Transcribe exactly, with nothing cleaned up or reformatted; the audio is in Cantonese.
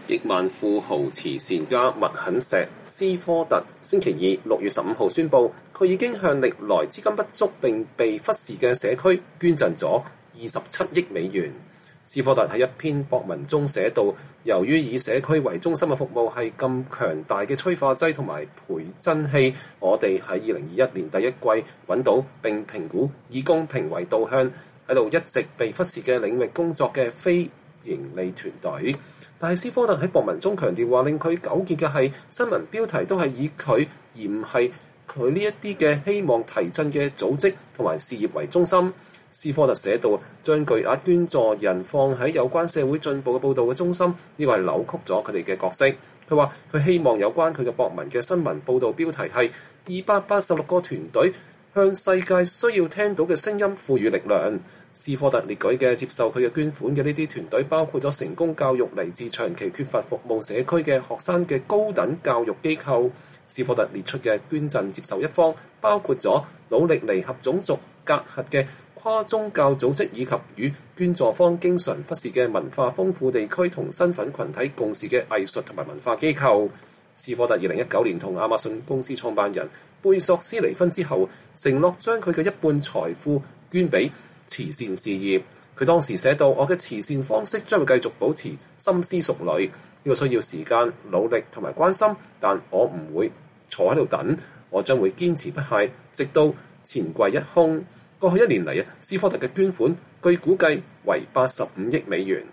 億萬富豪慈善家麥肯錫斯科特星期二六月十五號宣布，佢已經向歷來資金不足並被忽視嘅社區捐贈咗二十七億美元。斯科特喺一篇博文中寫道，由於以社區為中心嘅服務係咁強大嘅催化劑同埋培真器，我哋喺二零二一年第一季揾到並評估以公平為導向喺度一直被忽視嘅領域工作嘅非營利團隊。但係斯科特喺博文中強調話，令佢糾結嘅係新聞標題都係以佢而唔係佢呢一啲嘅希望提振嘅組織同埋事業為中心。斯科特寫道，將巨額捐助人放喺有關社會進步嘅報導嘅中心，呢個係扭曲咗佢哋嘅角色。佢話佢希望有關佢嘅博文嘅新聞報導標題係二百八十六個團隊向世界需要聽到嘅聲音賦予力量。斯科特列舉嘅接受佢嘅捐款嘅呢啲團隊，包括咗成功教育嚟自長期缺乏服務社區嘅學生嘅高等教育機構。斯科特列出嘅捐贈接受一方，包括咗努力彌合種族隔閡嘅跨宗教組織，以及與捐助方經常忽視嘅文化豐富地區同身份群體共事嘅藝術同埋文化機構。斯科特二零一九年同亞馬遜公司創辦人貝索斯離婚之後，承諾將佢嘅一半財富捐俾慈善事業。佢當時寫到，我嘅慈善方式將會繼續保持深思熟慮，呢個需要時間、努力同埋關心，但我唔會坐喺度等，我將會堅持不懈，直到錢櫃一空。過去一年嚟啊，斯科特嘅捐款據估計為八十五億美元。